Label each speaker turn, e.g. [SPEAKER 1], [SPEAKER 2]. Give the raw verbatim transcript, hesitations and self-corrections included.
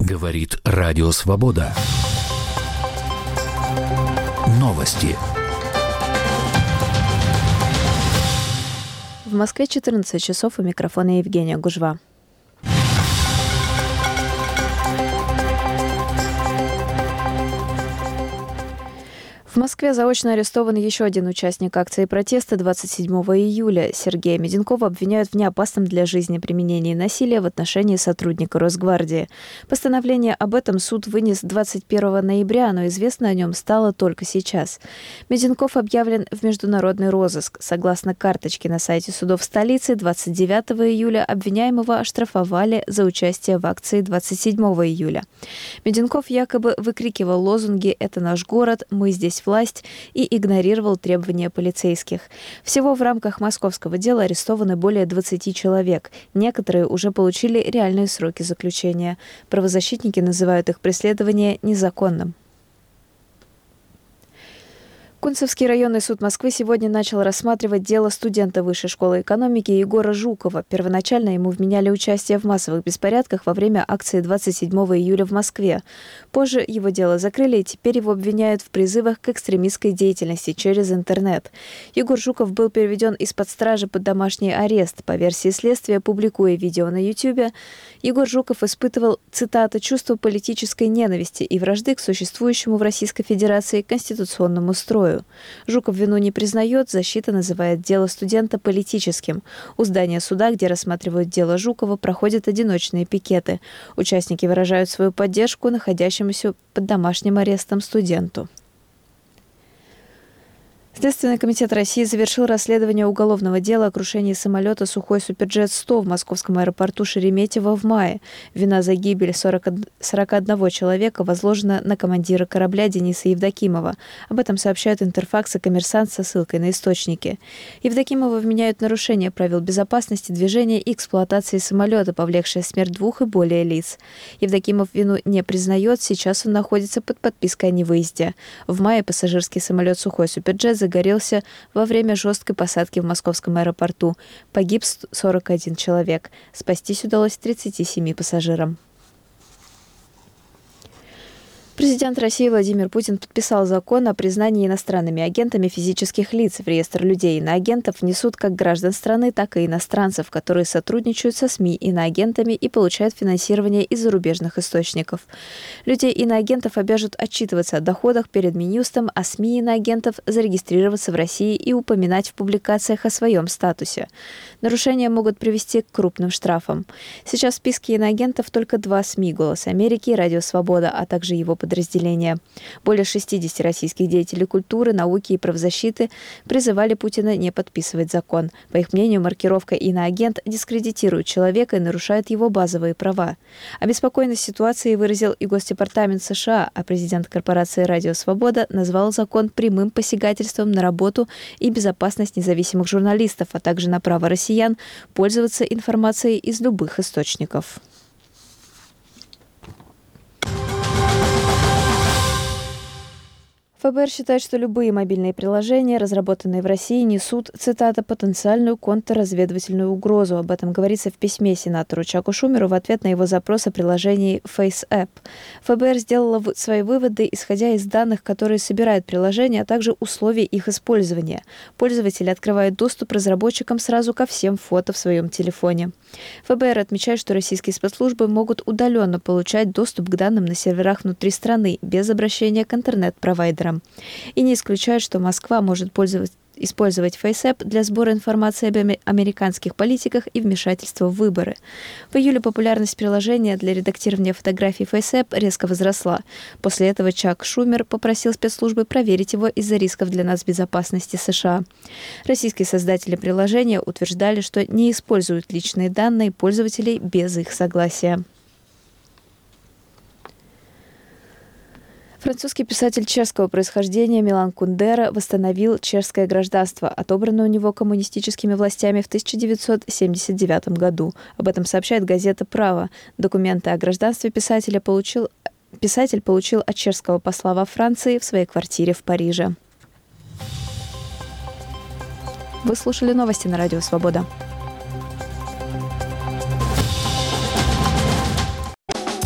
[SPEAKER 1] Говорит Радио Свобода. Новости.
[SPEAKER 2] В Москве четырнадцать часов, у микрофона Евгения Гужва. В Москве заочно арестован еще один участник акции протеста двадцать седьмого июля. Сергея Меденкова обвиняют в неопасном для жизни применении насилия в отношении сотрудника Росгвардии. Постановление об этом суд вынес двадцать первого ноября, но известно о нем стало только сейчас. Меденков объявлен в международный розыск. Согласно карточке на сайте судов столицы, двадцать девятого июля обвиняемого оштрафовали за участие в акции двадцать седьмого июля. Меденков якобы выкрикивал лозунги «Это наш город», «Мы здесь власть» и игнорировал требования полицейских. Всего в рамках московского дела арестованы более двадцати человек. Некоторые уже получили реальные сроки заключения. Правозащитники называют их преследование незаконным. Кунцевский районный суд Москвы сегодня начал рассматривать дело студента Высшей школы экономики Егора Жукова. Первоначально ему вменяли участие в массовых беспорядках во время акции двадцать седьмого июля в Москве. Позже его дело закрыли, и теперь его обвиняют в призывах к экстремистской деятельности через интернет. Егор Жуков был переведен из-под стражи под домашний арест. По версии следствия, публикуя видео на Ютьюбе, Егор Жуков испытывал, цитата, «чувство политической ненависти и вражды к существующему в Российской Федерации конституционному строю». Жуков вину не признает, защита называет дело студента политическим. У здания суда, где рассматривают дело Жукова, проходят одиночные пикеты. Участники выражают свою поддержку находящемуся под домашним арестом студенту. Следственный комитет России завершил расследование уголовного дела о крушении самолета «Сухой Суперджет сто» в московском аэропорту Шереметьево в мае. Вина за гибель сорока одного человека возложена на командира корабля Дениса Евдокимова. Об этом сообщают Интерфакс и Коммерсант со ссылкой на источники. Евдокимова вменяют нарушение правил безопасности движения и эксплуатации самолета, повлекшее смерть двух и более лиц. Евдокимов вину не признает, сейчас он находится под подпиской о невыезде. В мае пассажирский самолет «Сухой Суперджет» загорелся во время жесткой посадки в московском аэропорту. Погиб сорок один человек. Спастись удалось тридцати семи пассажирам. Президент России Владимир Путин подписал закон о признании иностранными агентами физических лиц. В реестр людей иноагентов внесут как граждан страны, так и иностранцев, которые сотрудничают со СМИ иноагентами и получают финансирование из зарубежных источников. Людей иноагентов обяжут отчитываться о доходах перед Минюстом, а СМИ иноагентов зарегистрироваться в России и упоминать в публикациях о своем статусе. Нарушения могут привести к крупным штрафам. Сейчас в списке иноагентов только два СМИ «Голос Америки» и «Радио Свобода», а также его подразделения. Более шестидесяти российских деятелей культуры, науки и правозащиты призывали Путина не подписывать закон. По их мнению, маркировка «иноагент» дискредитирует человека и нарушает его базовые права. Обеспокоенность ситуацией выразил и Госдепартамент США, а президент корпорации «Радио Свобода» назвал закон прямым посягательством на работу и безопасность независимых журналистов, а также на право россиян пользоваться информацией из любых источников. ФБР считает, что любые мобильные приложения, разработанные в России, несут, цитата, «потенциальную контрразведывательную угрозу». Об этом говорится в письме сенатору Чаку Шумеру в ответ на его запрос о приложении FaceApp. ФБР сделала свои выводы, исходя из данных, которые собирает приложение, а также условий их использования. Пользователи открывают доступ разработчикам сразу ко всем фото в своем телефоне. ФБР отмечает, что российские спецслужбы могут удаленно получать доступ к данным на серверах внутри страны без обращения к интернет-провайдерам. И не исключает, что Москва может пользоваться использовать FaceApp для сбора информации об американских политиках и вмешательства в выборы. В июле популярность приложения для редактирования фотографий FaceApp резко возросла. После этого Чак Шумер попросил спецслужбы проверить его из-за рисков для нацбезопасности США. Российские создатели приложения утверждали, что не используют личные данные пользователей без их согласия. Французский писатель чешского происхождения Милан Кундера восстановил чешское гражданство, отобранное у него коммунистическими властями в тысяча девятьсот семьдесят девятом году. Об этом сообщает газета «Право». Документы о гражданстве писателя получил, писатель получил от чешского посла во Франции в своей квартире в Париже. Вы слушали новости на Радио Свобода.